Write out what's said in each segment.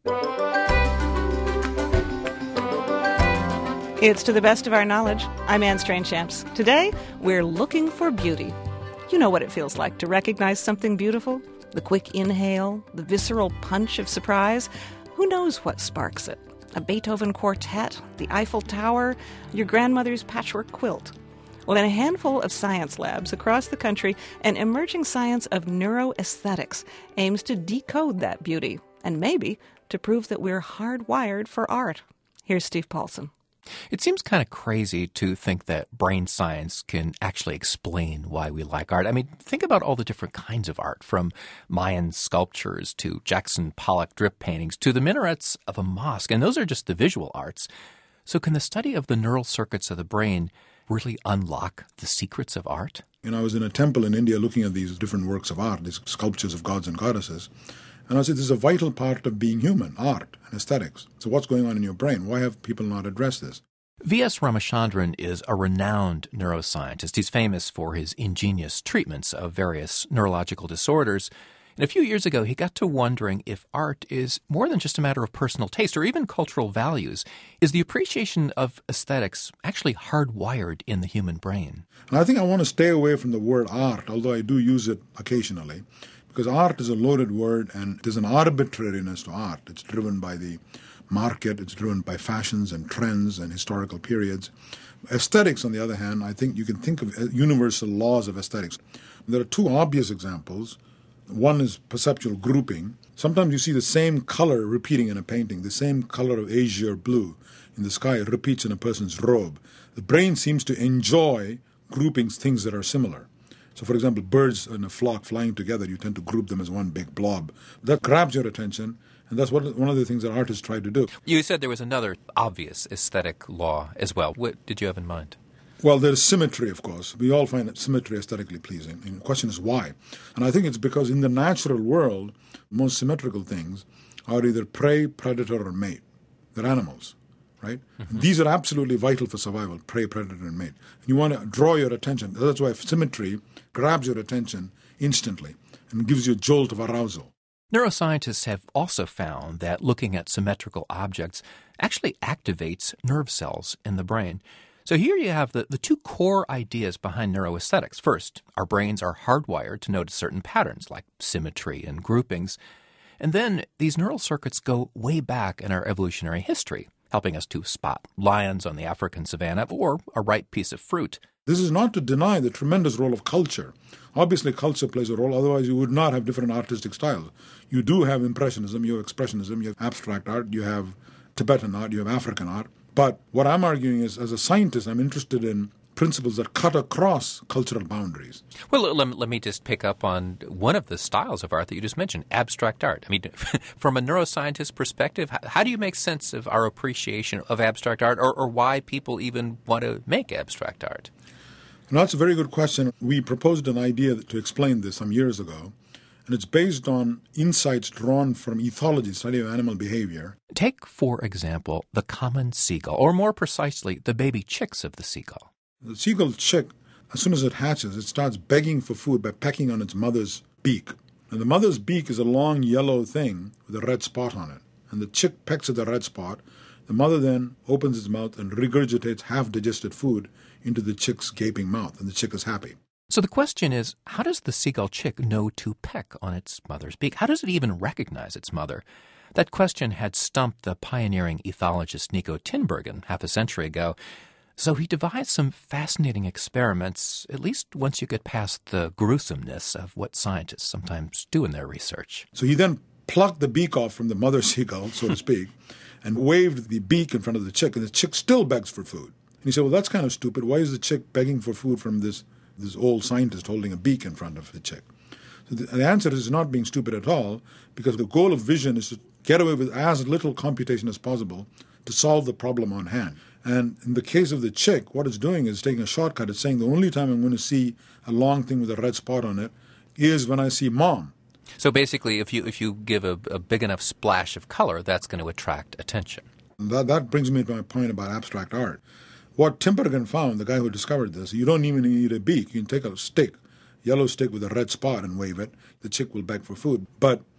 It's To the Best of Our Knowledge. I'm Anne Strange-Champs. Today, we're looking for beauty. You know what it feels like to recognize something beautiful? The quick inhale, the visceral punch of surprise. Who knows what sparks it? A Beethoven quartet, the Eiffel Tower, your grandmother's patchwork quilt. Well, in a handful of science labs across the country, an emerging science of neuroaesthetics aims to decode that beauty and maybe to prove that we're hardwired for art. Here's Steve Paulson. It seems kind of crazy to think that brain science can actually explain why we like art. I mean, think about all the different kinds of art, from Mayan sculptures to Jackson Pollock drip paintings to the minarets of a mosque. And those are just the visual arts. So can the study of the neural circuits of the brain really unlock the secrets of art? I was in a temple in India looking at these different works of art, these sculptures of gods and goddesses. And I said, this is a vital part of being human, art and aesthetics. So what's going on in your brain? Why have people not addressed this? V.S. Ramachandran is a renowned neuroscientist. He's famous for his ingenious treatments of various neurological disorders. And a few years ago, he got to wondering if art is more than just a matter of personal taste or even cultural values. Is the appreciation of aesthetics actually hardwired in the human brain? And I think I want to stay away from the word art, although I do use it occasionally. Because art is a loaded word, and there's an arbitrariness to art. It's driven by the market, it's driven by fashions and trends and historical periods. Aesthetics, on the other hand, I think you can think of universal laws of aesthetics. There are two obvious examples. One is perceptual grouping. Sometimes you see the same color repeating in a painting, the same color of azure blue in the sky repeats in a person's robe. The brain seems to enjoy grouping things that are similar. So, for example, birds in a flock flying together, you tend to group them as one big blob. That grabs your attention, and that's one of the things that artists try to do. You said there was another obvious aesthetic law as well. What did you have in mind? Well, there's symmetry, of course. We all find symmetry aesthetically pleasing. And the question is why? And I think it's because in the natural world, most symmetrical things are either prey, predator, or mate. They're animals. Right? Mm-hmm. These are absolutely vital for survival, prey, predator, and mate. You want to draw your attention. That's why symmetry grabs your attention instantly and gives you a jolt of arousal. Neuroscientists have also found that looking at symmetrical objects actually activates nerve cells in the brain. So here you have the two core ideas behind neuroaesthetics. First, our brains are hardwired to notice certain patterns like symmetry and groupings. And then these neural circuits go way back in our evolutionary history, helping us to spot lions on the African savanna or a ripe piece of fruit. This is not to deny the tremendous role of culture. Obviously, culture plays a role, otherwise you would not have different artistic styles. You do have Impressionism, you have Expressionism, you have abstract art, you have Tibetan art, you have African art. But what I'm arguing is, as a scientist, I'm interested in principles that cut across cultural boundaries. Well, let me just pick up on one of the styles of art that you just mentioned, abstract art. I mean, from a neuroscientist perspective, how do you make sense of our appreciation of abstract art or why people even want to make abstract art? Now, that's a very good question. We proposed an idea to explain this some years ago, and it's based on insights drawn from ethology, study of animal behavior. Take, for example, the common seagull, or more precisely, the baby chicks of the seagull. The seagull chick, as soon as it hatches, it starts begging for food by pecking on its mother's beak. And the mother's beak is a long yellow thing with a red spot on it. And the chick pecks at the red spot. The mother then opens its mouth and regurgitates half-digested food into the chick's gaping mouth, and the chick is happy. So the question is, how does the seagull chick know to peck on its mother's beak? How does it even recognize its mother? That question had stumped the pioneering ethologist Nico Tinbergen half a century ago. So he devised some fascinating experiments, at least once you get past the gruesomeness of what scientists sometimes do in their research. So he then plucked the beak off from the mother seagull, so to speak, and waved the beak in front of the chick, and the chick still begs for food. And he said, well, that's kind of stupid. Why is the chick begging for food from this old scientist holding a beak in front of the chick? So the answer is not being stupid at all, because the goal of vision is to get away with as little computation as possible to solve the problem on hand. And in the case of the chick, what it's doing is taking a shortcut. It's saying the only time I'm going to see a long thing with a red spot on it is when I see mom. So basically, if you give a big enough splash of color, that's going to attract attention. That brings me to my point about abstract art. What Tinbergen found, the guy who discovered this, you don't even need a beak. You can take a stick, yellow stick with a red spot, and wave it. The chick will beg for food. But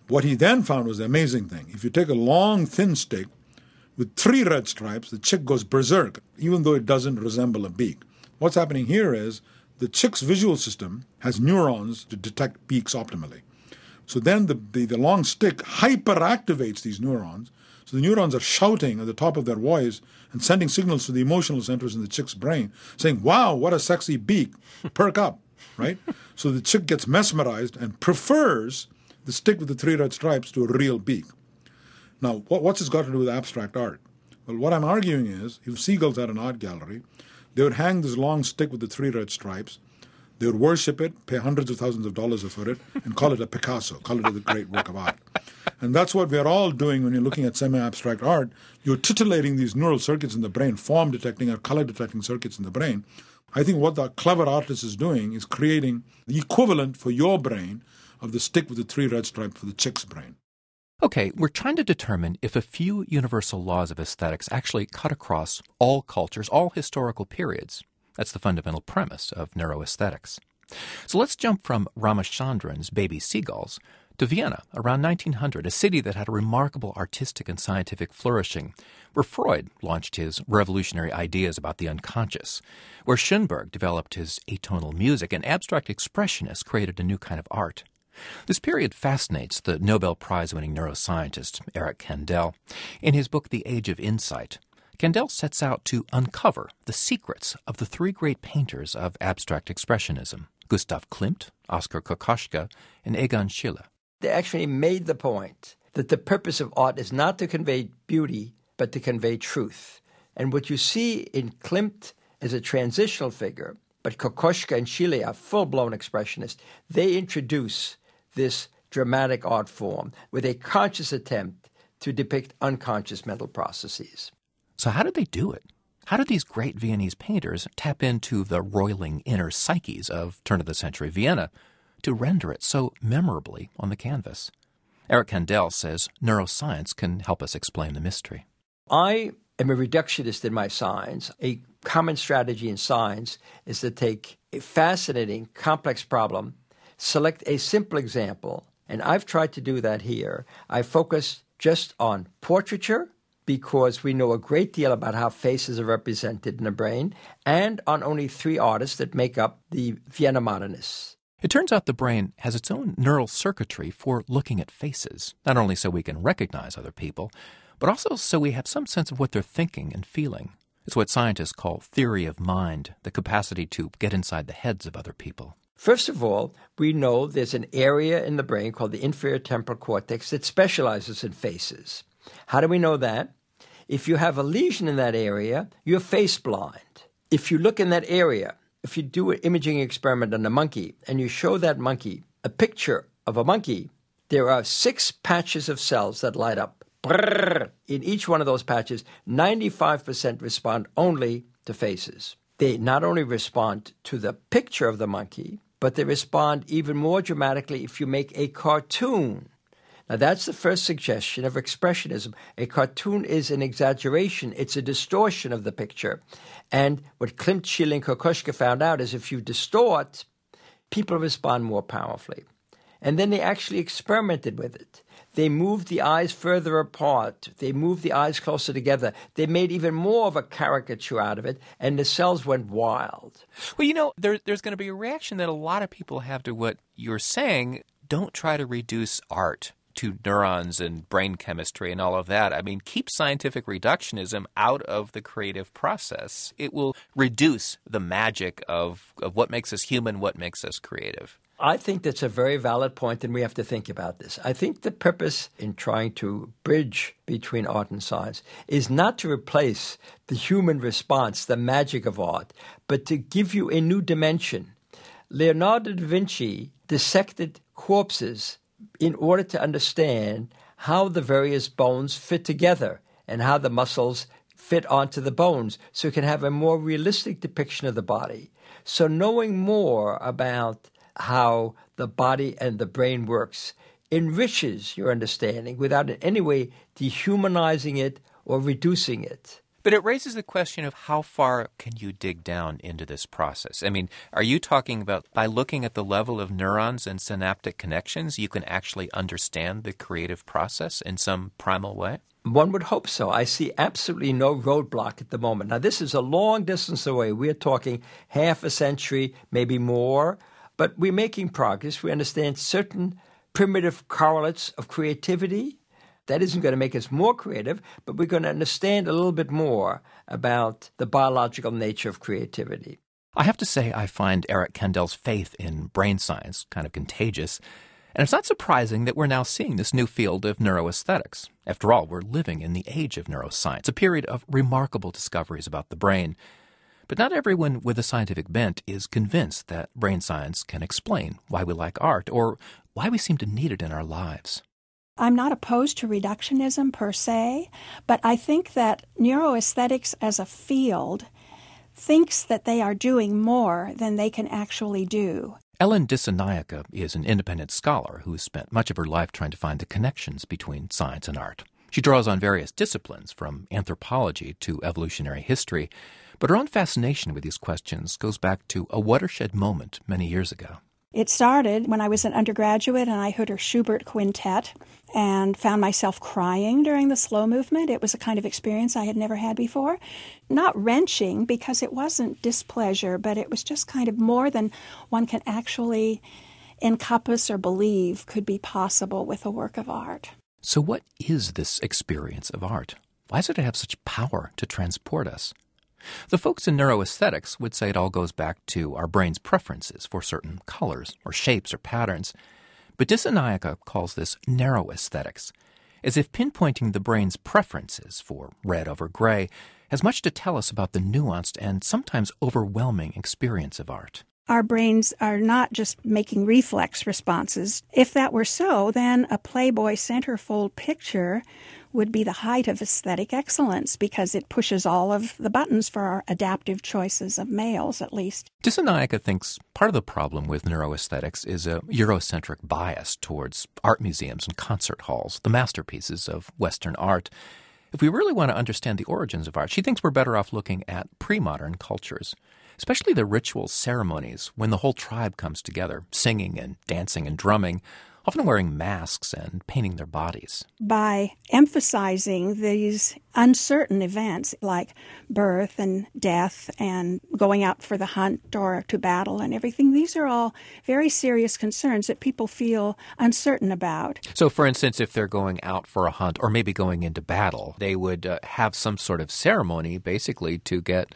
What he then found was the amazing thing. If you take a long, thin stick with 3 red stripes, the chick goes berserk, even though it doesn't resemble a beak. What's happening here is the chick's visual system has neurons to detect beaks optimally. So then the long stick hyperactivates these neurons. So the neurons are shouting at the top of their voice and sending signals to the emotional centers in the chick's brain, saying, wow, what a sexy beak, perk up, right? So the chick gets mesmerized and prefers the stick with the 3 red stripes to a real beak. Now, what's this got to do with abstract art? Well, what I'm arguing is, if seagulls had an art gallery, they would hang this long stick with the 3 red stripes, they would worship it, pay hundreds of thousands of dollars for it, and call it a Picasso, call it a great work of art. And that's what we're all doing when you're looking at semi-abstract art. You're titillating these neural circuits in the brain, form detecting or color detecting circuits in the brain. I think what the clever artist is doing is creating the equivalent for your brain of the stick with the 3 red stripes for the chick's brain. Okay, we're trying to determine if a few universal laws of aesthetics actually cut across all cultures, all historical periods. That's the fundamental premise of neuroaesthetics. So let's jump from Ramachandran's Baby Seagulls to Vienna around 1900, a city that had a remarkable artistic and scientific flourishing, where Freud launched his revolutionary ideas about the unconscious, where Schoenberg developed his atonal music, and abstract expressionists created a new kind of art. This period fascinates the Nobel Prize-winning neuroscientist Eric Kandel. In his book The Age of Insight, Kandel sets out to uncover the secrets of the 3 great painters of abstract expressionism, Gustav Klimt, Oskar Kokoschka, and Egon Schiele. They actually made the point that the purpose of art is not to convey beauty, but to convey truth. And what you see in Klimt is a transitional figure, but Kokoschka and Schiele are full-blown expressionists. They introduce this dramatic art form with a conscious attempt to depict unconscious mental processes. So how did they do it? How did these great Viennese painters tap into the roiling inner psyches of turn-of-the-century Vienna to render it so memorably on the canvas? Eric Kandel says neuroscience can help us explain the mystery. I am a reductionist in my science. A common strategy in science is to take a fascinating, complex problem, select a simple example, and I've tried to do that here. I focus just on portraiture, because we know a great deal about how faces are represented in the brain, and on only 3 artists that make up the Vienna modernists. It turns out the brain has its own neural circuitry for looking at faces, not only so we can recognize other people, but also so we have some sense of what they're thinking and feeling. It's what scientists call theory of mind, the capacity to get inside the heads of other people. First of all, we know there's an area in the brain called the inferior temporal cortex that specializes in faces. How do we know that? If you have a lesion in that area, you're face blind. If you look in that area, if you do an imaging experiment on a monkey and you show that monkey a picture of a monkey, there are 6 patches of cells that light up. In each one of those patches, 95% respond only to faces. They not only respond to the picture of the monkey, but they respond even more dramatically if you make a cartoon. Now, that's the first suggestion of expressionism. A cartoon is an exaggeration. It's a distortion of the picture. And what Klimt, Schiele, and Kokoschka found out is if you distort, people respond more powerfully. And then they actually experimented with it. They moved the eyes further apart. They moved the eyes closer together. They made even more of a caricature out of it, and the cells went wild. Well, there's going to be a reaction that a lot of people have to what you're saying. Don't try to reduce art to neurons and brain chemistry and all of that. I mean, keep scientific reductionism out of the creative process. It will reduce the magic of what makes us human, what makes us creative. I think that's a very valid point, and we have to think about this. I think the purpose in trying to bridge between art and science is not to replace the human response, the magic of art, but to give you a new dimension. Leonardo da Vinci dissected corpses in order to understand how the various bones fit together and how the muscles fit onto the bones so you can have a more realistic depiction of the body. So knowing more about how the body and the brain works enriches your understanding without in any way dehumanizing it or reducing it. But it raises the question of how far can you dig down into this process? I mean, are you talking about by looking at the level of neurons and synaptic connections, you can actually understand the creative process in some primal way? One would hope so. I see absolutely no roadblock at the moment. Now, this is a long distance away. We're talking half a century, maybe more, but we're making progress. We understand certain primitive correlates of creativity. That isn't going to make us more creative, but we're going to understand a little bit more about the biological nature of creativity. I have to say I find Eric Kandel's faith in brain science kind of contagious, and it's not surprising that we're now seeing this new field of neuroaesthetics. After all, we're living in the age of neuroscience, a period of remarkable discoveries about the brain. But not everyone with a scientific bent is convinced that brain science can explain why we like art or why we seem to need it in our lives. I'm not opposed to reductionism per se, but I think that neuroaesthetics as a field thinks that they are doing more than they can actually do. Ellen Dissanayake is an independent scholar who has spent much of her life trying to find the connections between science and art. She draws on various disciplines, from anthropology to evolutionary history, but her own fascination with these questions goes back to a watershed moment many years ago. It started when I was an undergraduate and I heard her Schubert quintet and found myself crying during the slow movement. It was a kind of experience I had never had before. Not wrenching, because it wasn't displeasure, but it was just kind of more than one can actually encompass or believe could be possible with a work of art. So what is this experience of art? Why does it have such power to transport us? The folks in neuroaesthetics would say it all goes back to our brain's preferences for certain colors or shapes or patterns. But Dissanayake calls this narrow aesthetics, as if pinpointing the brain's preferences for red over gray has much to tell us about the nuanced and sometimes overwhelming experience of art. Our brains are not just making reflex responses. If that were so, then a Playboy centerfold picture would be the height of aesthetic excellence because it pushes all of the buttons for our adaptive choices of males, at least. Dissanayake thinks part of the problem with neuroaesthetics is a Eurocentric bias towards art museums and concert halls, the masterpieces of Western art. If we really want to understand the origins of art, she thinks we're better off looking at pre-modern cultures, especially the ritual ceremonies when the whole tribe comes together, singing and dancing and drumming, often wearing masks and painting their bodies. By emphasizing these uncertain events like birth and death and going out for the hunt or to battle and everything, these are all very serious concerns that people feel uncertain about. So, for instance, if they're going out for a hunt or maybe going into battle, they would have some sort of ceremony basically to get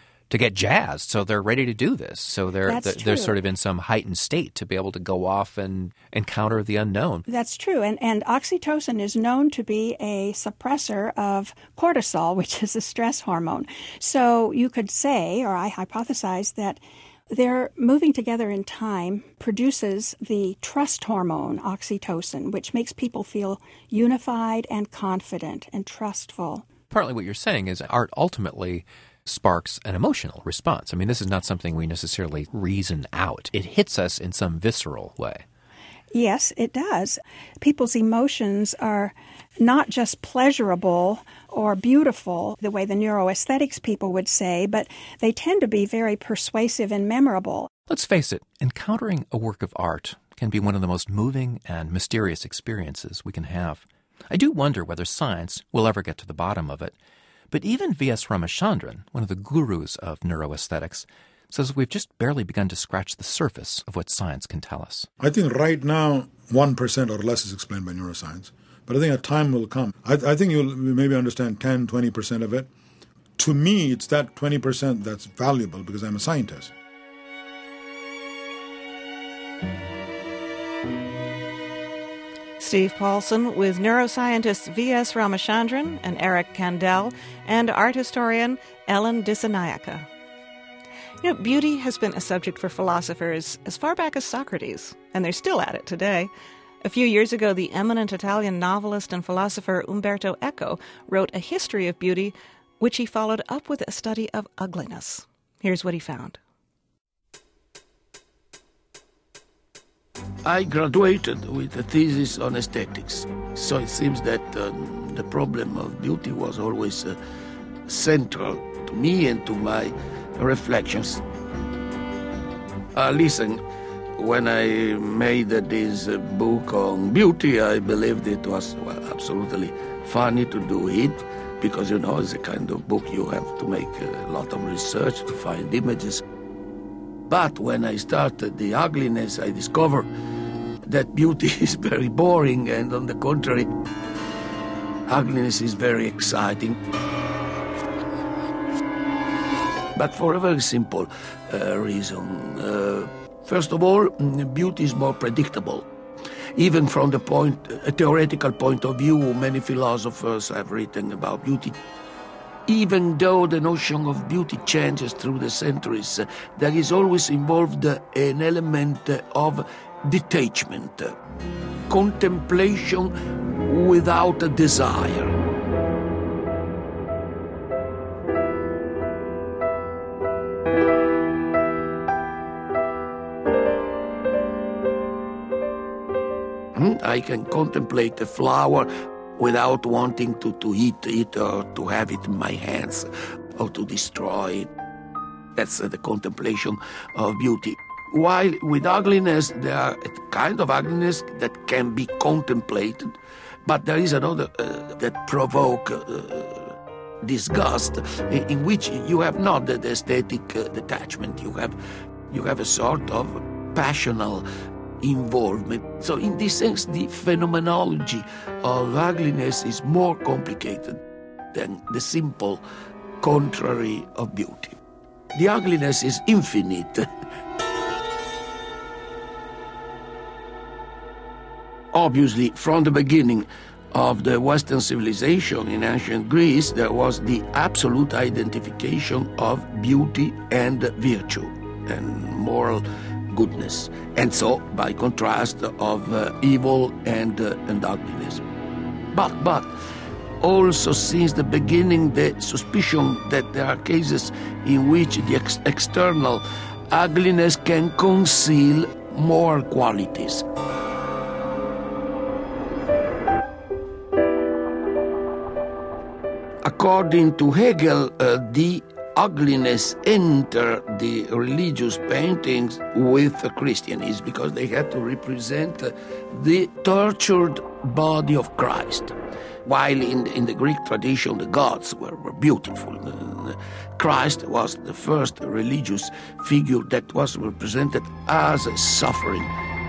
jazzed, so they're ready to do this. So they're sort of in some heightened state to be able to go off and encounter the unknown. That's true. And oxytocin is known to be a suppressor of cortisol, which is a stress hormone. So you could say, or I hypothesize, that their moving together in time produces the trust hormone, oxytocin, which makes people feel unified and confident and trustful. Partly what you're saying is art ultimately sparks an emotional response. I mean, this is not something we necessarily reason out. It hits us in some visceral way. Yes, it does. People's emotions are not just pleasurable or beautiful, the way the neuroaesthetics people would say, but they tend to be very persuasive and memorable. Let's face it, encountering a work of art can be one of the most moving and mysterious experiences we can have. I do wonder whether science will ever get to the bottom of it. But even V.S. Ramachandran, one of the gurus of neuroaesthetics, says we've just barely begun to scratch the surface of what science can tell us. I think right now 1% or less is explained by neuroscience. But I think a time will come. I think you'll maybe understand 10, 20% of it. To me, it's that 20% that's valuable because I'm a scientist. Steve Paulson with neuroscientists V.S. Ramachandran and Eric Kandel and art historian Ellen Dissanayake. You know, beauty has been a subject for philosophers as far back as Socrates, and they're still at it today. A few years ago, the eminent Italian novelist and philosopher Umberto Eco wrote a history of beauty, which he followed up with a study of ugliness. Here's what he found. I graduated with a thesis on aesthetics, so it seems that the problem of beauty was always central to me and to my reflections. Listen, when I made this book on beauty, I believed it was absolutely funny to do it, because, it's a kind of book you have to make a lot of research to find images. But when I started the ugliness, I discovered that beauty is very boring, and on the contrary, ugliness is very exciting. But for a very simple reason. First of all, beauty is more predictable. Even from a theoretical point of view, many philosophers have written about beauty. Even though the notion of beauty changes through the centuries, there is always involved an element of detachment, contemplation without a desire. I can contemplate a flower without wanting to eat it or to have it in my hands or to destroy it. That's the contemplation of beauty. While with ugliness, there are a kind of ugliness that can be contemplated, but there is another that provoke disgust, in which you have not the aesthetic detachment. You have a sort of passional involvement. So in this sense, the phenomenology of ugliness is more complicated than the simple contrary of beauty. The ugliness is infinite. Obviously, from the beginning of the Western civilization in ancient Greece, there was the absolute identification of beauty and virtue and moral goodness, and so, by contrast, of evil and ugliness. But also since the beginning, the suspicion that there are cases in which the external ugliness can conceal moral qualities. According to Hegel, the ugliness entered the religious paintings with Christianism because they had to represent the tortured body of Christ. While in the Greek tradition, the gods were beautiful. Christ was the first religious figure that was represented as suffering.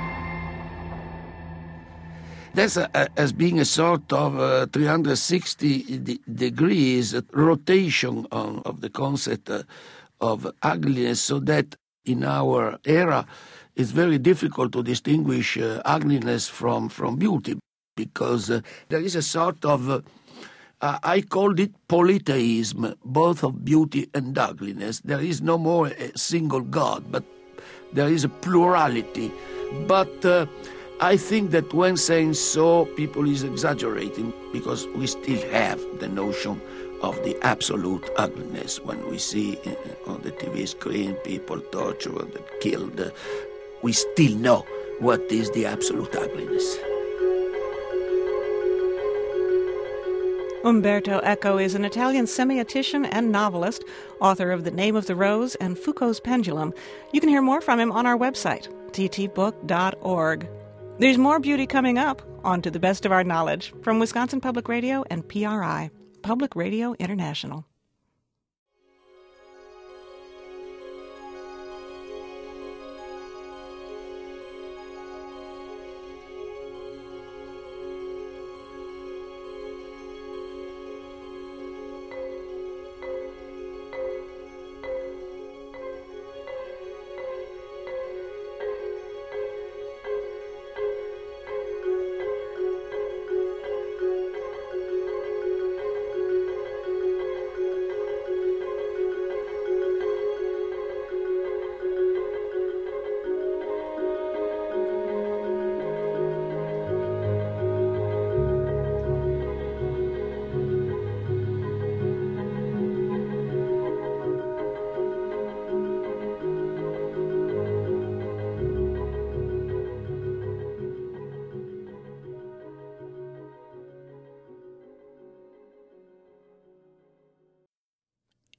That's as being a sort of 360 degrees rotation of the concept of ugliness, so that in our era it's very difficult to distinguish ugliness from beauty, because there is a sort of, I called it polytheism, both of beauty and ugliness. There is no more a single God, but there is a plurality. But I think that when saying so, people is exaggerating, because we still have the notion of the absolute ugliness. When we see on the TV screen people tortured and killed, we still know what is the absolute ugliness. Umberto Eco is an Italian semiotician and novelist, author of The Name of the Rose and Foucault's Pendulum. You can hear more from him on our website, ttbook.org. There's more beauty coming up on To the Best of Our Knowledge from Wisconsin Public Radio and PRI, Public Radio International.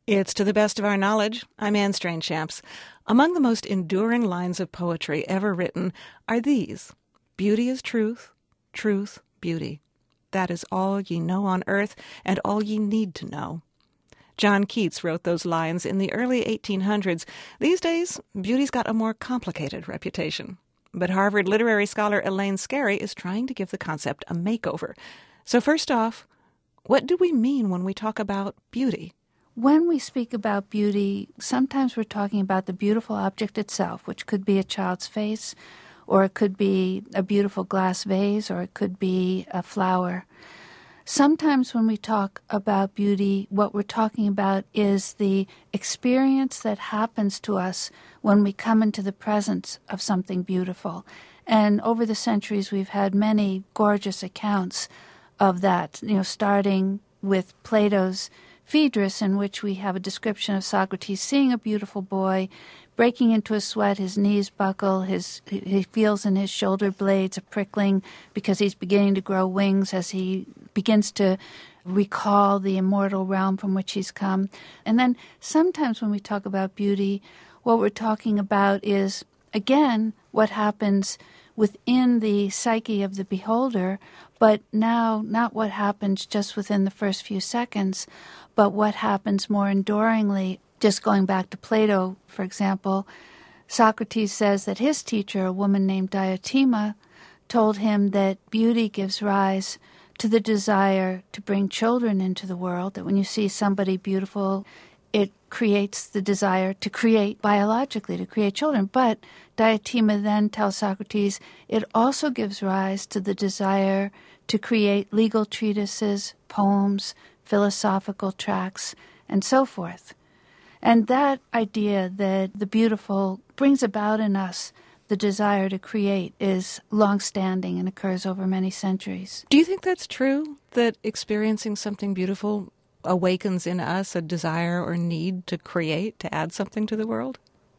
It's To the Best of Our Knowledge. I'm Anne Strainchamps. Among the most enduring lines of poetry ever written are these: beauty is truth, truth, beauty. That is all ye know on earth, and all ye need to know. John Keats wrote those lines in the early 1800s. These days, beauty's got a more complicated reputation. But Harvard literary scholar Elaine Scarry is trying to give the concept a makeover. So first off, what do we mean when we talk about beauty? When we speak about beauty, sometimes we're talking about the beautiful object itself, which could be a child's face, or it could be a beautiful glass vase, or it could be a flower. Sometimes when we talk about beauty, what we're talking about is the experience that happens to us when we come into the presence of something beautiful. And over the centuries, we've had many gorgeous accounts of that, starting with Plato's Phaedrus, in which we have a description of Socrates seeing a beautiful boy, breaking into a sweat, his knees buckle, he feels in his shoulder blades a prickling because he's beginning to grow wings as he begins to recall the immortal realm from which he's come. And then sometimes when we talk about beauty, what we're talking about is, again, what happens within the psyche of the beholder, but now not what happens just within the first few seconds, but what happens more enduringly. Just going back to Plato, for example, Socrates says that his teacher, a woman named Diotima, told him that beauty gives rise to the desire to bring children into the world, that when you see somebody beautiful, it creates the desire to create biologically, to create children. But Diotima then tells Socrates it also gives rise to the desire to create legal treatises, poems, philosophical tracts, and so forth. And that idea that the beautiful brings about in us the desire to create is long-standing and occurs over many centuries. Do you think that's true, that experiencing something beautiful awakens in us a desire or need to create, to add something to the world?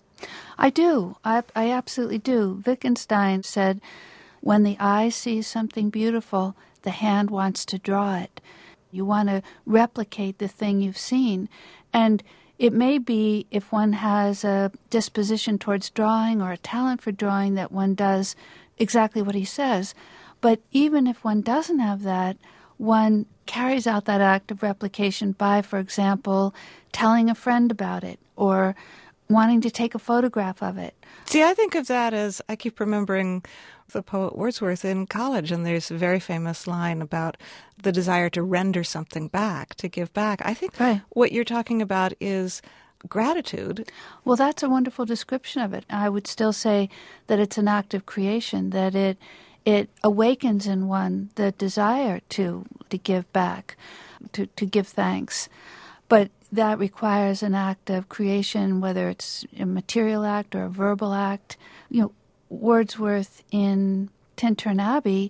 I do. I absolutely do. Wittgenstein said, when the eye sees something beautiful, the hand wants to draw it. You want to replicate the thing you've seen. And it may be, if one has a disposition towards drawing or a talent for drawing, that one does exactly what he says. But even if one doesn't have that, one carries out that act of replication by, for example, telling a friend about it or wanting to take a photograph of it. See, I think of that as, I keep remembering the poet Wordsworth in college, and there's a very famous line about the desire to render something back, to give back. I think What you're talking about is gratitude. Well, that's a wonderful description of it. I would still say that it's an act of creation, that it awakens in one the desire to give back, to give thanks. But that requires an act of creation, whether it's a material act or a verbal act. Wordsworth in Tintern Abbey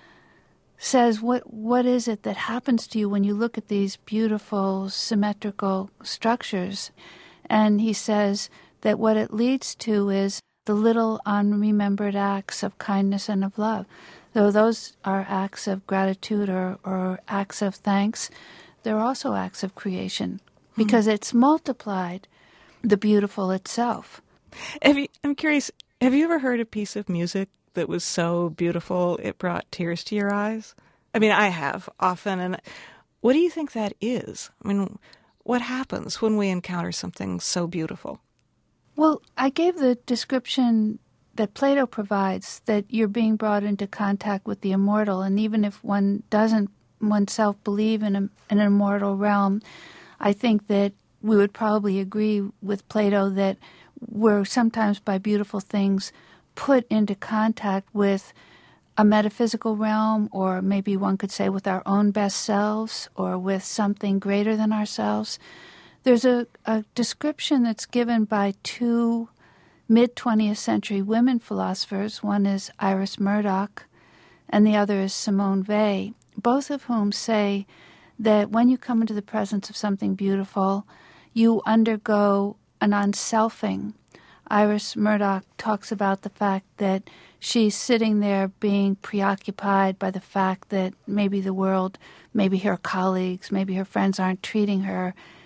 says, what is it that happens to you when you look at these beautiful, symmetrical structures? And he says that what it leads to is the little unremembered acts of kindness and of love. Though those are acts of gratitude or acts of thanks, they're also acts of creation because it's multiplied the beautiful itself. I'm curious, have you ever heard a piece of music that was so beautiful it brought tears to your eyes? I mean, I have often. And what do you think that is? I mean, what happens when we encounter something so beautiful? Well, I gave the description that Plato provides, that you're being brought into contact with the immortal, and even if one doesn't oneself believe in an immortal realm, I think that we would probably agree with Plato that we're sometimes, by beautiful things, put into contact with a metaphysical realm, or maybe one could say with our own best selves, or with something greater than ourselves. There's a description that's given by two mid-20th century women philosophers. One is Iris Murdoch, and the other is Simone Weil, both of whom say that when you come into the presence of something beautiful, you undergo an unselfing. Iris Murdoch talks about the fact that she's sitting there being preoccupied by the fact that maybe the world, maybe her colleagues, maybe her friends aren't treating her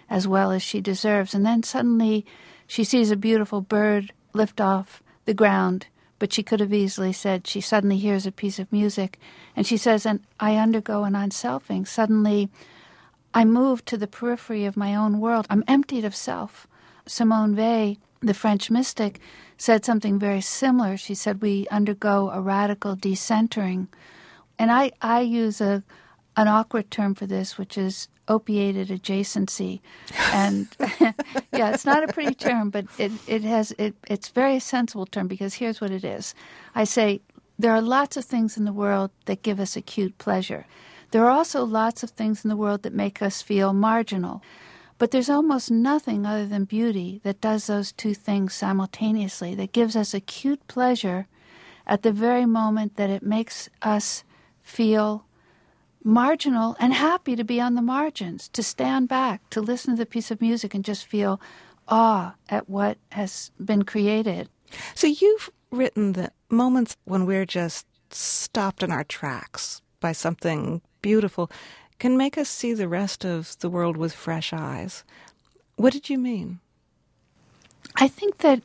as well as she deserves. And then suddenly she sees a beautiful bird lift off the ground, but she could have easily said she suddenly hears a piece of music. And she says, and I undergo an unselfing. Suddenly I move to the periphery of my own world. I'm emptied of self. Simone Weil, the French mystic, said something very similar. She said we undergo a radical decentering. And I use an awkward term for this, which is opiated adjacency. And yeah, it's not a pretty term, but it's a very sensible term, because here's what it is. I say there are lots of things in the world that give us acute pleasure. There are also lots of things in the world that make us feel marginal. But there's almost nothing other than beauty that does those two things simultaneously, that gives us acute pleasure at the very moment that it makes us feel marginal and happy to be on the margins, to stand back, to listen to the piece of music and just feel awe at what has been created. So you've written that moments when we're just stopped in our tracks by something beautiful can make us see the rest of the world with fresh eyes. What did you mean? I think that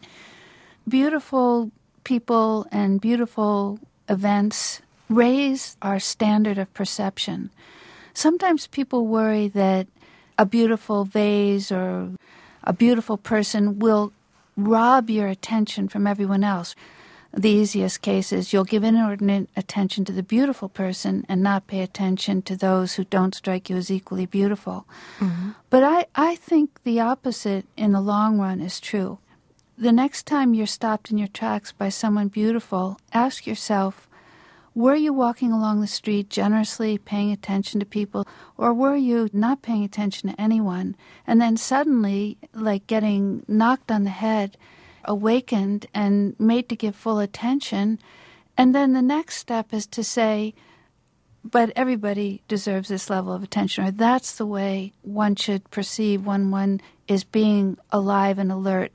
beautiful people and beautiful events raise our standard of perception. Sometimes people worry that a beautiful vase or a beautiful person will rob your attention from everyone else. The easiest case is you'll give inordinate attention to the beautiful person and not pay attention to those who don't strike you as equally beautiful. Mm-hmm. But I think the opposite in the long run is true. The next time you're stopped in your tracks by someone beautiful, ask yourself, were you walking along the street generously paying attention to people, or were you not paying attention to anyone? And then suddenly, like getting knocked on the head, awakened and made to give full attention. And then the next step is to say, but everybody deserves this level of attention, or that's the way one should perceive when one is being alive and alert,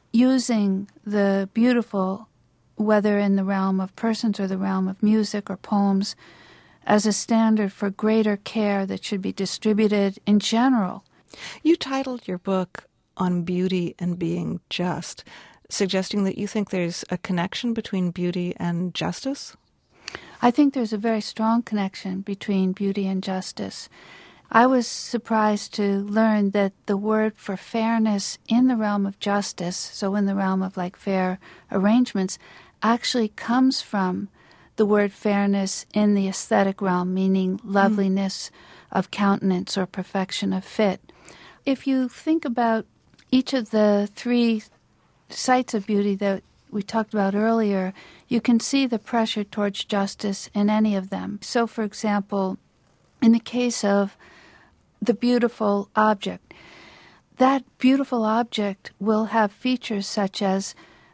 using the beautiful, whether in the realm of persons or the realm of music or poems, as a standard for greater care that should be distributed in general. You titled your book On Beauty and Being Just, suggesting that you think there's a connection between beauty and justice? I think there's a very strong connection between beauty and justice. I was surprised to learn that the word for fairness in the realm of justice, so in the realm of like fair arrangements, actually comes from the word fairness in the aesthetic realm, meaning loveliness of countenance or perfection of fit. If you think about each of the three sites of beauty that we talked about earlier, you can see the pressure towards justice in any of them. So, for example, in the case of the beautiful object, that beautiful object will have features such as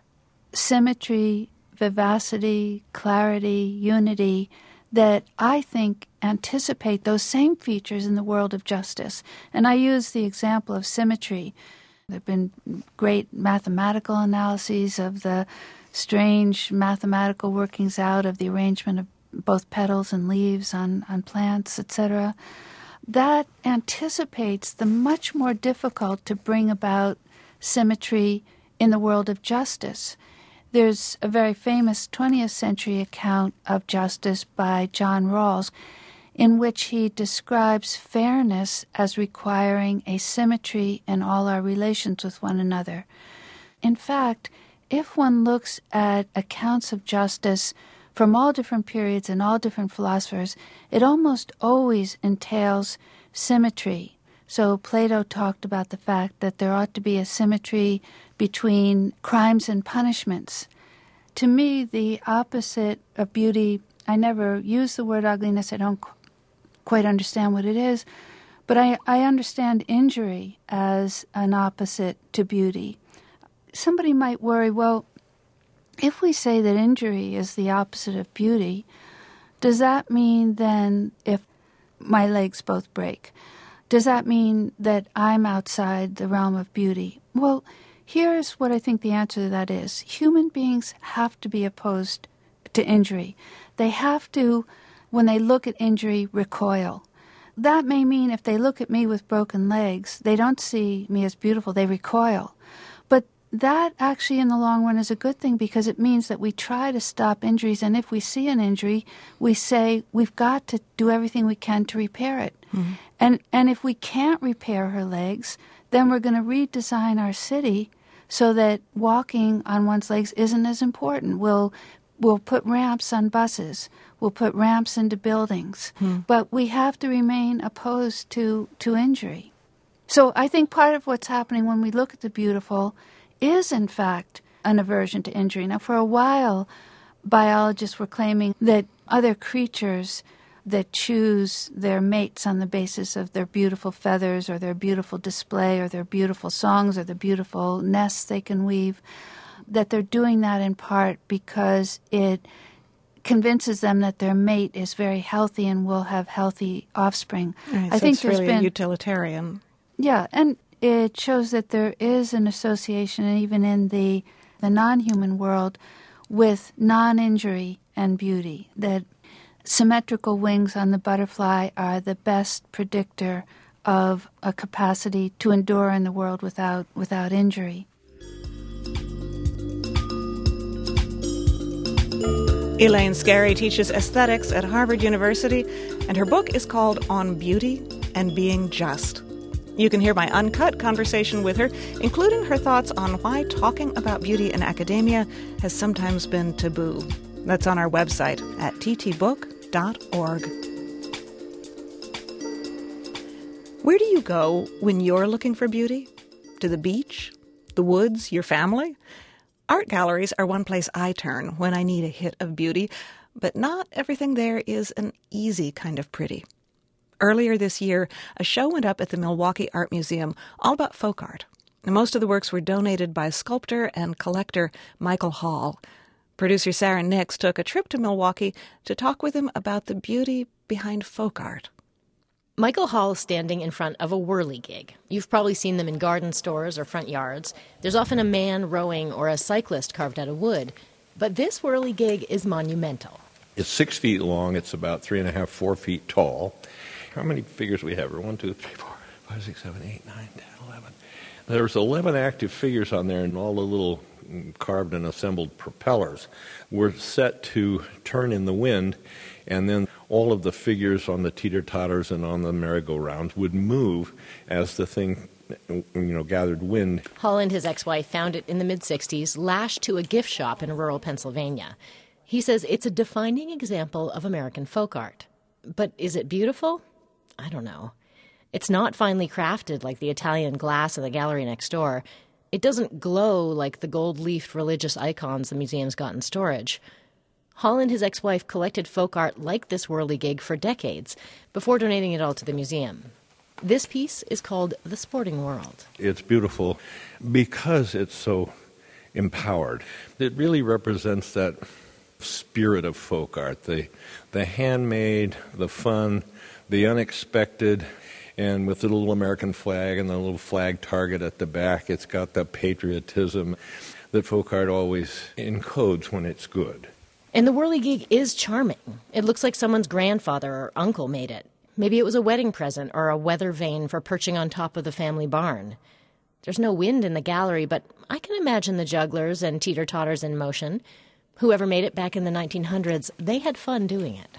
symmetry, vivacity, clarity, unity, that I think anticipate those same features in the world of justice. And I use the example of symmetry. There have been great mathematical analyses of the strange mathematical workings out of the arrangement of both petals and leaves on plants, etc. That anticipates the much more difficult to bring about symmetry in the world of justice. There's a very famous 20th century account of justice by John Rawls, in which he describes fairness as requiring a symmetry in all our relations with one another. In fact, if one looks at accounts of justice from all different periods and all different philosophers, it almost always entails symmetry. So Plato talked about the fact that there ought to be a symmetry between crimes and punishments. To me, the opposite of beauty, I never use the word ugliness, I don't quite understand what it is, but I understand injury as an opposite to beauty. Somebody might worry, well, if we say that injury is the opposite of beauty, does that mean then if my legs both break, does that mean that I'm outside the realm of beauty? Well, here's what I think the answer to that is. Human beings have to be opposed to injury. They have to, when they look at injury, recoil. that may mean if they look at me with broken legs, they don't see me as beautiful, they recoil. But that actually in the long run is a good thing because it means that we try to stop injuries, and if we see an injury, we say we've got to do everything we can to repair it. Mm-hmm. And if we can't repair her legs, then we're going to redesign our city so that walking on one's legs isn't as important. We'll put ramps on buses. We'll put ramps into buildings. But we have to remain opposed to injury. So I think part of what's happening when we look at the beautiful is, in fact, an aversion to injury. Now, for a while, biologists were claiming that other creatures that choose their mates on the basis of their beautiful feathers or their beautiful display or their beautiful songs or the beautiful nests they can weave, that they're doing that in part because it convinces them that their mate is very healthy and will have healthy offspring. Right, I so think it's really a utilitarian. Yeah, and it shows that there is an association, even in the non-human world, with non-injury and beauty, that symmetrical wings on the butterfly are the best predictor of a capacity to endure in the world without injury. Elaine Scarry teaches aesthetics at Harvard University, and her book is called On Beauty and Being Just. You can hear my uncut conversation with her, including her thoughts on why talking about beauty in academia has sometimes been taboo. That's on our website at ttbook.org. Where do you go when you're looking for beauty? To the beach? The woods? Your family? Art galleries are one place I turn when I need a hit of beauty, but not everything there is an easy kind of pretty. Earlier this year, a show went up at the Milwaukee Art Museum all about folk art. And most of the works were donated by sculptor and collector Michael Hall. Producer Sarah Nix took a trip to Milwaukee to talk with him about the beauty behind folk art. Michael Hall is standing in front of a whirligig. You've probably seen them in garden stores or front yards. There's often a man rowing or a cyclist carved out of wood. But this whirligig is monumental. It's 6 feet long. It's about 3.5, 4 feet tall. How many figures do we have? 1, 2, 3, 4, 5, 6, 7, 8, 9, 10, 11. There's 11 active figures on there, and all the little carved and assembled propellers were set to turn in the wind, and then all of the figures on the teeter-totters and on the merry-go-rounds would move as the thing gathered wind. Hall and his ex-wife found it in the mid-'60s, lashed to a gift shop in rural Pennsylvania. He says it's a defining example of American folk art. But is it beautiful? I don't know. It's not finely crafted like the Italian glass in the gallery next door. It doesn't glow like the gold-leafed religious icons the museum's got in storage. Hall and his ex-wife collected folk art like this whirligig for decades before donating it all to the museum. This piece is called The Sporting World. It's beautiful because it's so empowered. It really represents that spirit of folk art, the handmade, the fun, the unexpected, and with the little American flag and the little flag target at the back, it's got the patriotism that folk art always encodes when it's good. And the whirligig is charming. It looks like someone's grandfather or uncle made it. Maybe it was a wedding present or a weather vane for perching on top of the family barn. There's no wind in the gallery, but I can imagine the jugglers and teeter-totters in motion. Whoever made it back in the 1900s, they had fun doing it.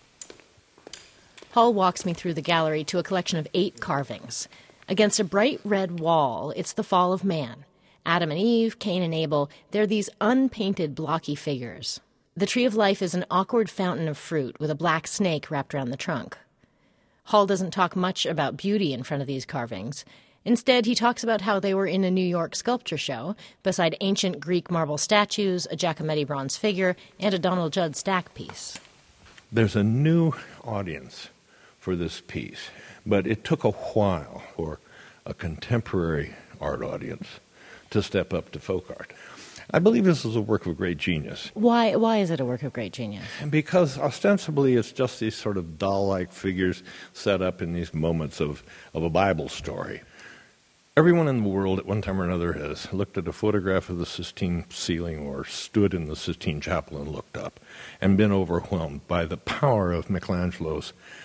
Hall walks me through the gallery to a collection of 8 carvings. Against a bright red wall, it's the fall of man. Adam and Eve, Cain and Abel, they're these unpainted, blocky figures. The tree of life is an awkward fountain of fruit with a black snake wrapped around the trunk. Hall doesn't talk much about beauty in front of these carvings. Instead, he talks about how they were in a New York sculpture show, beside ancient Greek marble statues, a Giacometti bronze figure, and a Donald Judd Stack piece. There's a new audience for this piece, but it took a while for a contemporary art audience to step up to folk art. I believe this is a work of great genius. Why is it a work of great genius? Because ostensibly it's just these sort of doll-like figures set up in these moments of a Bible story. Everyone in the world at one time or another has looked at a photograph of the Sistine ceiling or stood in the Sistine Chapel and looked up and been overwhelmed by the power of Michelangelo's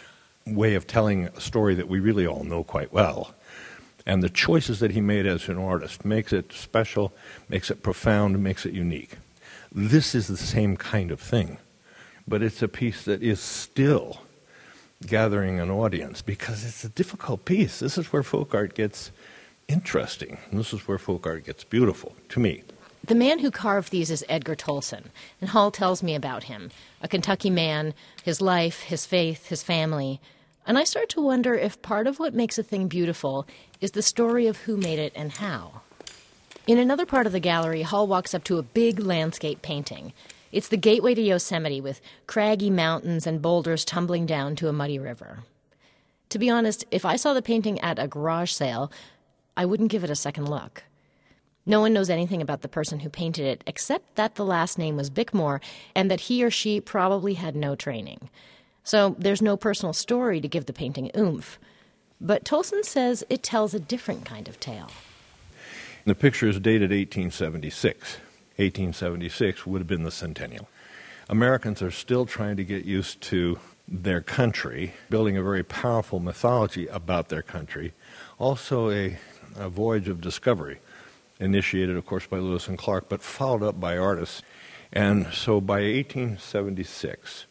way of telling a story that we really all know quite well. And the choices that he made as an artist makes it special, makes it profound, makes it unique. This is the same kind of thing, but it's a piece that is still gathering an audience because it's a difficult piece. This is where folk art gets interesting, and this is where folk art gets beautiful, to me. The man who carved these is Edgar Tolson, and Hall tells me about him, a Kentucky man, his life, his faith, his family. And I start to wonder if part of what makes a thing beautiful is the story of who made it and how. In another part of the gallery, Hall walks up to a big landscape painting. It's the gateway to Yosemite with craggy mountains and boulders tumbling down to a muddy river. To be honest, if I saw the painting at a garage sale, I wouldn't give it a second look. No one knows anything about the person who painted it, except that the last name was Bickmore and that he or she probably had no training. So there's no personal story to give the painting oomph. But Tolson says it tells a different kind of tale. The picture is dated 1876. 1876 would have been the centennial. Americans are still trying to get used to their country, building a very powerful mythology about their country. Also a voyage of discovery, initiated, of course, by Lewis and Clark, but followed up by artists. And so by 1876,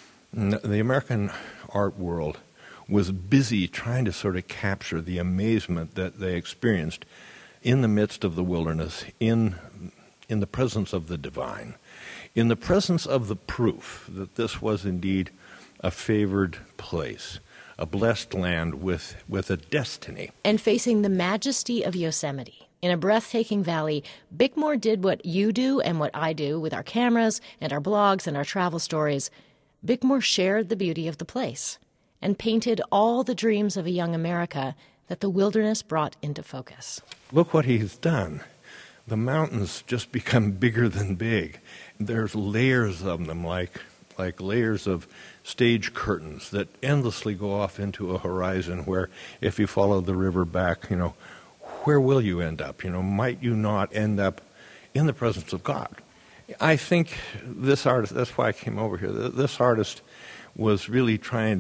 the American art world was busy trying to sort of capture the amazement that they experienced in the midst of the wilderness, in the presence of the divine, in the presence of the proof that this was indeed a favored place, a blessed land with a destiny. And facing the majesty of Yosemite, in a breathtaking valley, Bickmore did what you do and what I do with our cameras and our blogs and our travel stories. Bickmore shared the beauty of the place and painted all the dreams of a young America that the wilderness brought into focus. Look what he's done. The mountains just become bigger than big. There's layers of them, like layers of stage curtains that endlessly go off into a horizon where, if you follow the river back, where will you end up? Might you not end up in the presence of God? I think this artist, that's why I came over here, this artist was really trying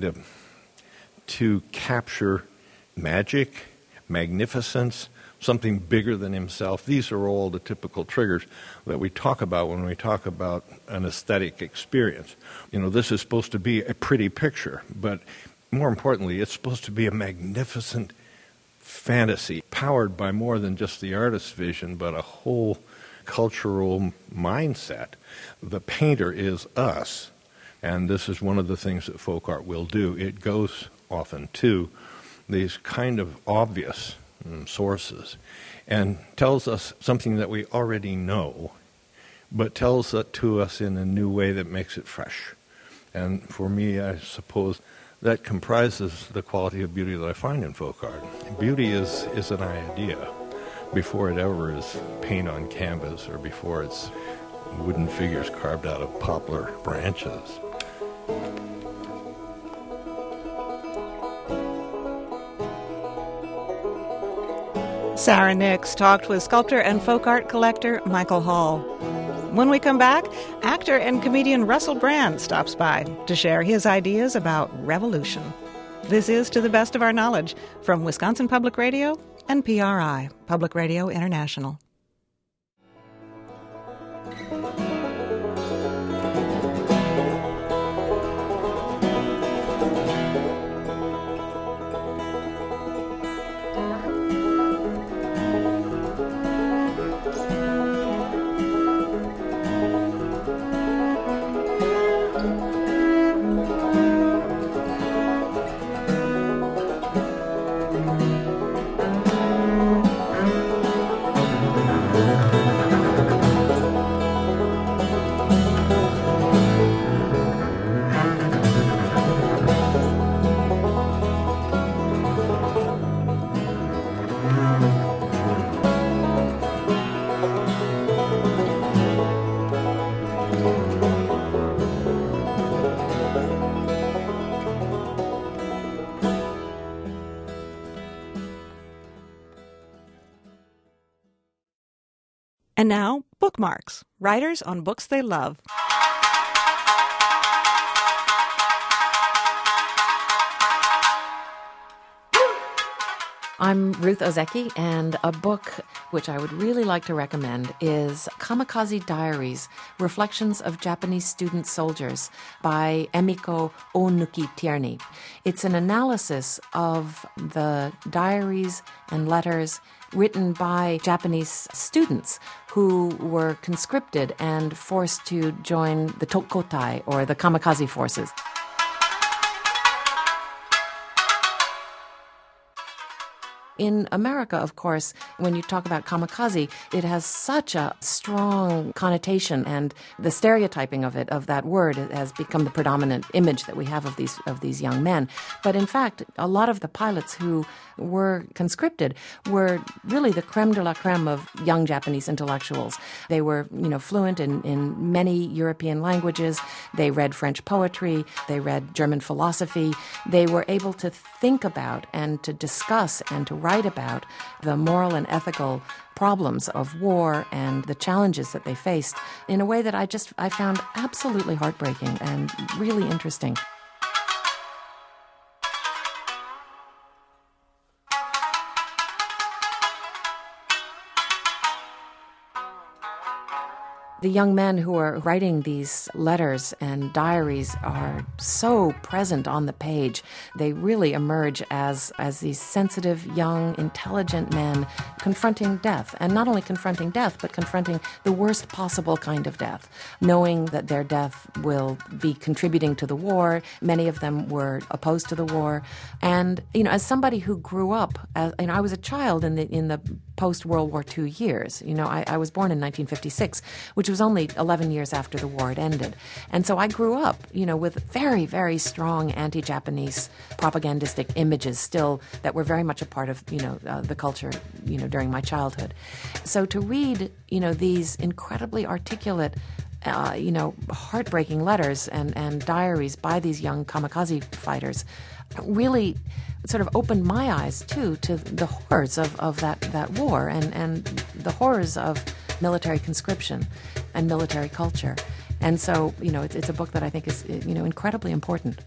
to capture magic, magnificence, something bigger than himself. These are all the typical triggers that we talk about when we talk about an aesthetic experience. This is supposed to be a pretty picture, but more importantly, it's supposed to be a magnificent fantasy powered by more than just the artist's vision, but a whole cultural mindset. The painter is us, and this is one of the things that folk art will do. It goes often to these kind of obvious sources and tells us something that we already know, but tells it to us in a new way that makes it fresh. And for me, I suppose that comprises the quality of beauty that I find in folk art. Beauty is an idea before it ever is paint on canvas or before it's wooden figures carved out of poplar branches. Sarah Nix talked with sculptor and folk art collector Michael Hall. When we come back, actor and comedian Russell Brand stops by to share his ideas about revolution. This is To the Best of Our Knowledge from Wisconsin Public Radio and PRI, Public Radio International. And now, bookmarks. Writers on books they love. I'm Ruth Ozeki, and a book which I would really like to recommend is Kamikaze Diaries, Reflections of Japanese Student Soldiers by Emiko Onuki-Tierney. It's an analysis of the diaries and letters written by Japanese students who were conscripted and forced to join the Tokkotai, or the kamikaze forces. In America, of course, when you talk about kamikaze, it has such a strong connotation, and the stereotyping of it, of that word, has become the predominant image that we have of these young men. But in fact, a lot of the pilots who were conscripted were really the creme de la creme of young Japanese intellectuals. They were, fluent in many European languages. They read French poetry. They read German philosophy. They were able to think about and to discuss and to write about the moral and ethical problems of war and the challenges that they faced in a way that I found absolutely heartbreaking and really interesting. The young men who are writing these letters and diaries are so present on the page. They really emerge as these sensitive, young, intelligent men confronting death. And not only confronting death, but confronting the worst possible kind of death, knowing that their death will be contributing to the war. Many of them were opposed to the war. And, as somebody who grew up, I was a child in the post-World War II years. I was born in 1956, which was only 11 years after the war had ended. And so I grew up, with very, very strong anti-Japanese propagandistic images still that were very much a part of, the culture, during my childhood. So to read, these incredibly articulate heartbreaking letters and diaries by these young kamikaze fighters really sort of opened my eyes, too, to the horrors of that war and the horrors of military conscription and military culture. And so, it's a book that I think is, incredibly important.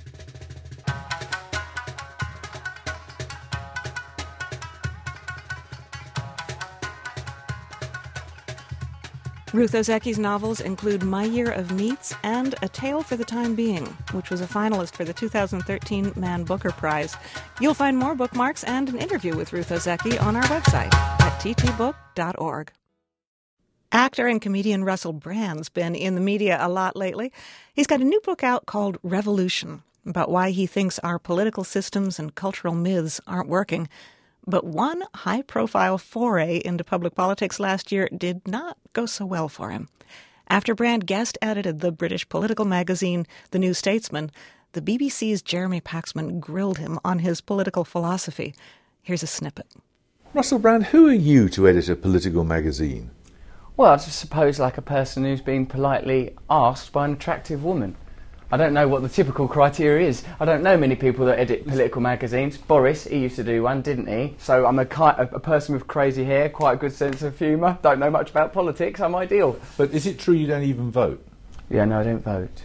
Ruth Ozeki's novels include My Year of Meats and A Tale for the Time Being, which was a finalist for the 2013 Man Booker Prize. You'll find more bookmarks and an interview with Ruth Ozeki on our website at ttbook.org. Actor and comedian Russell Brand's been in the media a lot lately. He's got a new book out called Revolution, about why he thinks our political systems and cultural myths aren't working. But one high-profile foray into public politics last year did not go so well for him. After Brand guest-edited the British political magazine The New Statesman, the BBC's Jeremy Paxman grilled him on his political philosophy. Here's a snippet. Russell Brand, who are you to edit a political magazine? Well, I suppose like a person who's been politely asked by an attractive woman. I don't know what the typical criteria is. I don't know many people that edit political magazines. Boris, he used to do one, didn't he? So I'm a person with crazy hair, quite a good sense of humour, don't know much about politics, I'm ideal. But is it true you don't even vote? Yeah, no, I don't vote.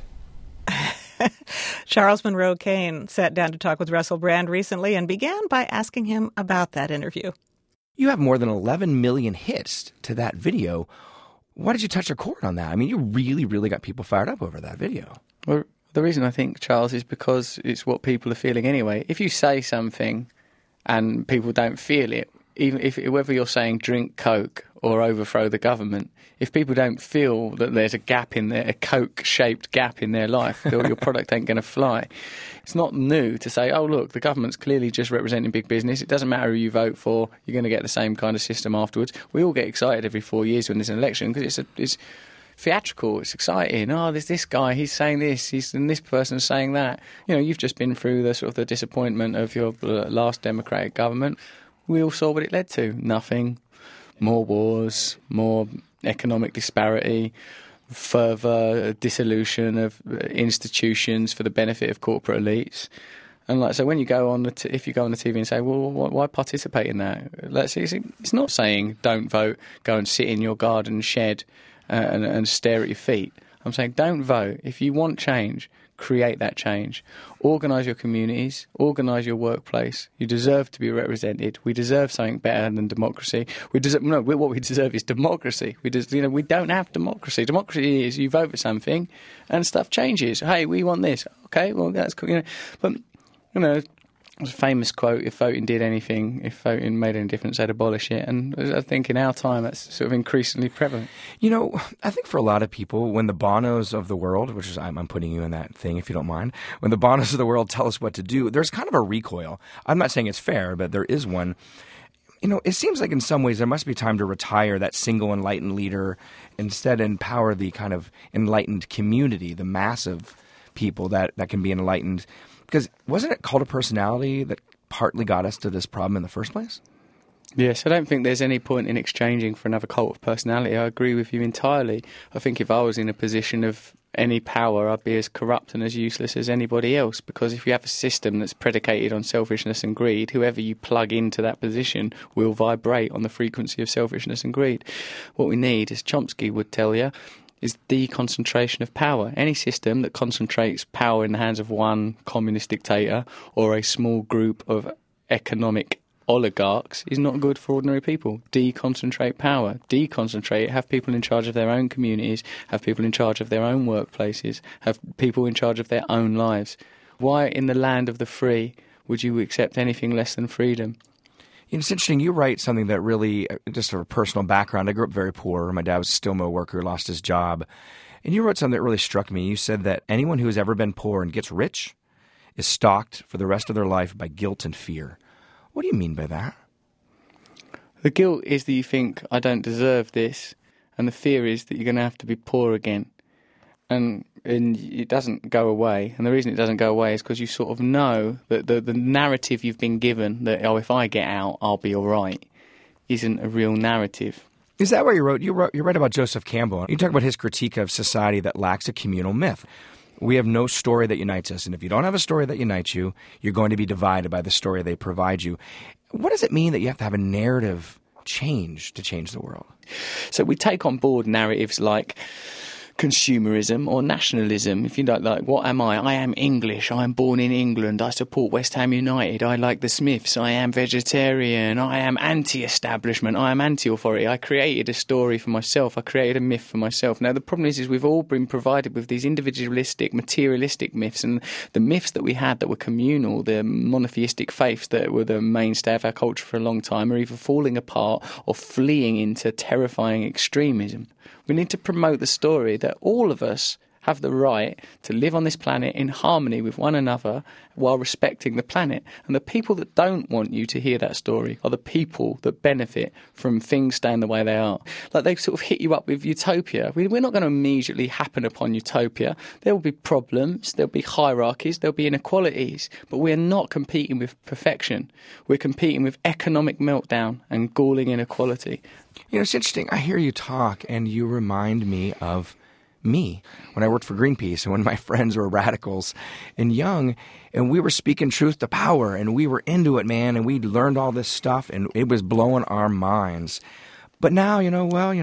Charles Monroe Kane sat down to talk with Russell Brand recently and began by asking him about that interview. You have more than 11 million hits to that video. Why did you touch a chord on that? I mean, you really, really got people fired up over that video. Well, the reason I think, Charles, is because it's what people are feeling anyway. If you say something and people don't feel it, even whether you're saying drink Coke or overthrow the government, if people don't feel that there's a gap in there, a Coke-shaped gap in their life, your product ain't going to fly. It's not new to say, oh, look, the government's clearly just representing big business. It doesn't matter who you vote for. You're going to get the same kind of system afterwards. We all get excited every 4 years when there's an election because it's theatrical, it's exciting. Oh, there's this guy, he's saying this, and this person's saying that. You've just been through the sort of the disappointment of your last democratic government. We all saw what it led to. Nothing. More wars, more economic disparity, further dissolution of institutions for the benefit of corporate elites. And so when you go on if you go on the TV and say, well, why participate in that? It's not saying don't vote, go and sit in your garden shed and stare at your feet. I'm saying don't vote. If you want change, create that change. Organise your communities, organise your workplace. You deserve to be represented. We deserve something better than democracy. What we deserve is democracy. We don't have democracy. Democracy is you vote for something and stuff changes. Hey, we want this. Okay, well, that's cool. But, there's a famous quote, if voting did anything, if voting made any difference, they'd abolish it. And I think in our time, that's sort of increasingly prevalent. I think for a lot of people, when the Bonos of the world, which is, I'm putting you in that thing if you don't mind, when the Bonos of the world tell us what to do, there's kind of a recoil. I'm not saying it's fair, but there is one. It seems like in some ways there must be time to retire that single enlightened leader, instead empower the kind of enlightened community, the massive people that can be enlightened. Because wasn't it cult of personality that partly got us to this problem in the first place? Yes, I don't think there's any point in exchanging for another cult of personality. I agree with you entirely. I think if I was in a position of any power, I'd be as corrupt and as useless as anybody else, because if you have a system that's predicated on selfishness and greed, whoever you plug into that position will vibrate on the frequency of selfishness and greed. What we need, as Chomsky would tell you, is deconcentration of power. Any system that concentrates power in the hands of one communist dictator or a small group of economic oligarchs is not good for ordinary people. Deconcentrate power. Deconcentrate. Have people in charge of their own communities, have people in charge of their own workplaces, have people in charge of their own lives. Why in the land of the free would you accept anything less than freedom? It's interesting. You write something that really, just a personal background. I grew up very poor. My dad was a steel mill worker, lost his job. And you wrote something that really struck me. You said that anyone who has ever been poor and gets rich is stalked for the rest of their life by guilt and fear. What do you mean by that? The guilt is that you think, I don't deserve this. And the fear is that you're going to have to be poor again. And it doesn't go away. And the reason it doesn't go away is because you sort of know that the narrative you've been given, that, if I get out, I'll be all right, isn't a real narrative. Is that what you wrote? You write about Joseph Campbell. You talk about his critique of society that lacks a communal myth. We have no story that unites us. And if you don't have a story that unites you, you're going to be divided by the story they provide you. What does it mean that you have to have a narrative change to change the world? So we take on board narratives like consumerism or nationalism. If you don't like, what am I? I am English. I am born in England. I support West Ham United. I like the Smiths. I am vegetarian. I am anti-establishment. I am anti-authority. I created a story for myself. I created a myth for myself. Now, the problem is we've all been provided with these individualistic, materialistic myths, and the myths that we had that were communal, the monotheistic faiths that were the mainstay of our culture for a long time, are either falling apart or fleeing into terrifying extremism. We need to promote the story that all of us have the right to live on this planet in harmony with one another while respecting the planet. And the people that don't want you to hear that story are the people that benefit from things staying the way they are. Like, they sort of hit you up with utopia. We're not going to immediately happen upon utopia. There will be problems, there'll be hierarchies, there'll be inequalities, but we're not competing with perfection. We're competing with economic meltdown and galling inequality. It's interesting. I hear you talk, and you remind me of me when I worked for Greenpeace and when my friends were radicals and young, and we were speaking truth to power, and we were into it, man, and we learned all this stuff, and it was blowing our minds. But now, we're in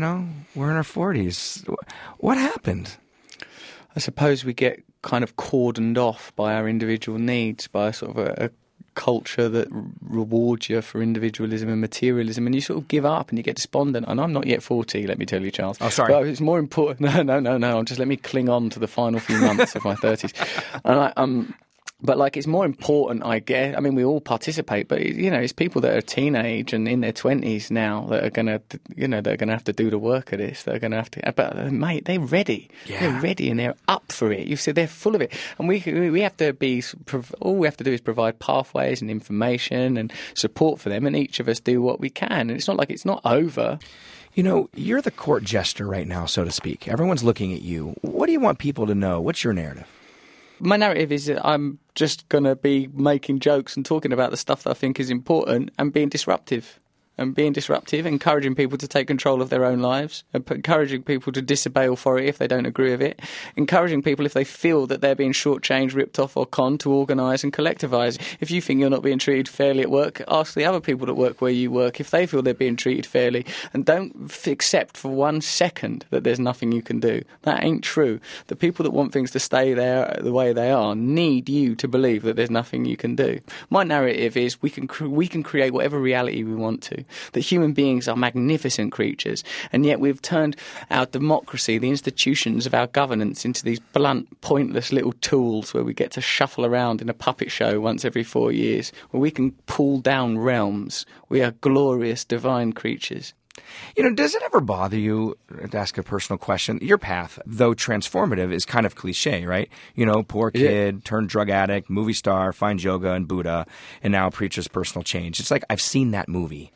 our 40s. What happened? I suppose we get kind of cordoned off by our individual needs, by sort of a culture that rewards you for individualism and materialism, and you sort of give up and you get despondent. And I'm not yet 40, let me tell you, Charles. Oh, sorry. But it's more important. No. Just let me cling on to the final few months of my 30s. And But it's more important, I guess. I mean, we all participate, but it's people that are teenage and in their 20s now that are gonna, that are gonna have to do the work of this. That are gonna have to. But mate, they're ready. Yeah. They're ready and they're up for it. You see, they're full of it, and we have to be. All we have to do is provide pathways and information and support for them, and each of us do what we can. And it's not like it's not over. You're the court jester right now, so to speak. Everyone's looking at you. What do you want people to know? What's your narrative? My narrative is that I'm just going to be making jokes and talking about the stuff that I think is important and being disruptive. and being disruptive, encouraging people to take control of their own lives, encouraging people to disobey authority if they don't agree with it, encouraging people if they feel that they're being shortchanged, ripped off or conned to organise and collectivise. If you think you're not being treated fairly at work, ask the other people that work where you work if they feel they're being treated fairly, and don't accept for 1 second that there's nothing you can do. That ain't true. The people that want things to stay there the way they are need you to believe that there's nothing you can do. My narrative is we can create whatever reality we want to, that human beings are magnificent creatures, and yet we've turned our democracy, the institutions of our governance, into these blunt, pointless little tools where we get to shuffle around in a puppet show once every 4 years, where we can pull down realms. We are glorious, divine creatures. You know, does it ever bother you, to ask a personal question, your path, though transformative, is kind of cliche, right? You know, poor kid, turned drug addict, movie star, finds yoga and Buddha, and now preaches personal change. It's like, I've seen that movie.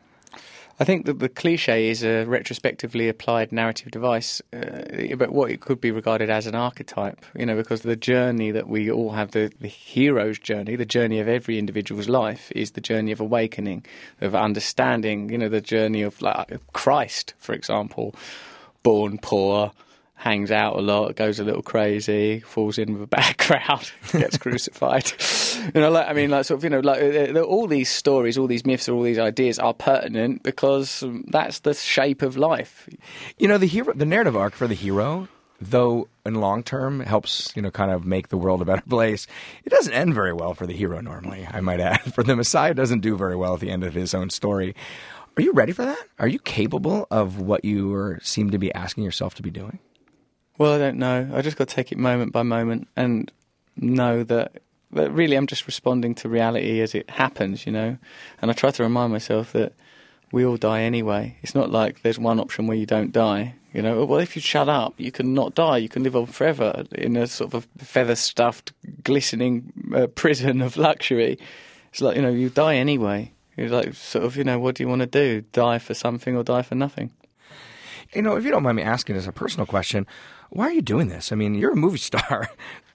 I think that the cliche is a retrospectively applied narrative device, but what it could be regarded as an archetype, you know, because the journey that we all have, the hero's journey, the journey of every individual's life, is the journey of awakening, of understanding, you know, the journey of like Christ, for example, born poor, hangs out a lot, goes a little crazy, falls in with a bad crowd, gets crucified. You know, like, I mean, like, sort of, you know, like all these stories, all these myths, all these ideas are pertinent because that's the shape of life. You know, the narrative arc for the hero, though in long term helps, you know, kind of make the world a better place, it doesn't end very well for the hero normally, I might add. For the Messiah, doesn't do very well at the end of his own story. Are you ready for that? Are you capable of what you seem to be asking yourself to be doing? Well, I don't know. I just got to take it moment by moment and know that really I'm just responding to reality as it happens, you know. And I try to remind myself that we all die anyway. It's not like there's one option where you don't die, you know. Well, if you shut up, you can not die. You can live on forever in a sort of feather-stuffed, glistening prison of luxury. It's like, you know, you die anyway. You're like, sort of, you know, what do you want to do? Die for something or die for nothing? You know, if you don't mind me asking as a personal question, why are you doing this? I mean, you're a movie star.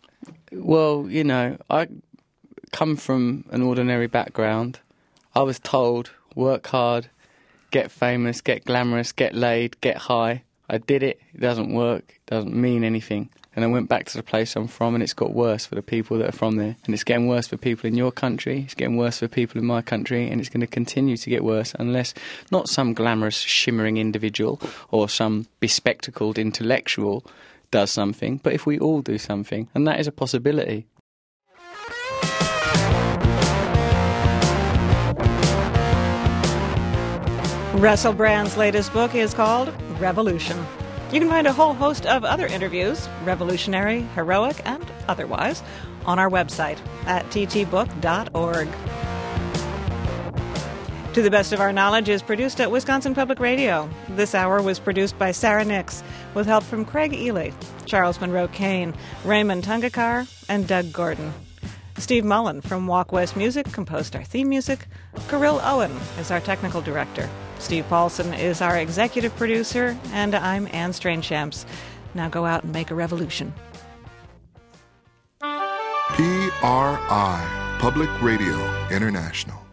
Well, you know, I come from an ordinary background. I was told, work hard, get famous, get glamorous, get laid, get high. I did it. It doesn't work. It doesn't mean anything. And I went back to the place I'm from, and it's got worse for the people that are from there. And it's getting worse for people in your country. It's getting worse for people in my country. And it's going to continue to get worse unless not some glamorous, shimmering individual or some bespectacled intellectual does something, but if we all do something. And that is a possibility. Russell Brand's latest book is called Revolution. You can find a whole host of other interviews, revolutionary, heroic, and otherwise, on our website at ttbook.org. To the Best of Our Knowledge is produced at Wisconsin Public Radio. This hour was produced by Sarah Nix, with help from Craig Ely, Charles Monroe Kane, Raymond Tungakar, and Doug Gordon. Steve Mullen from Walk West Music composed our theme music. Kirill Owen is our technical director. Steve Paulson is our executive producer, and I'm Anne Strainchamps. Now go out and make a revolution. PRI, Public Radio International.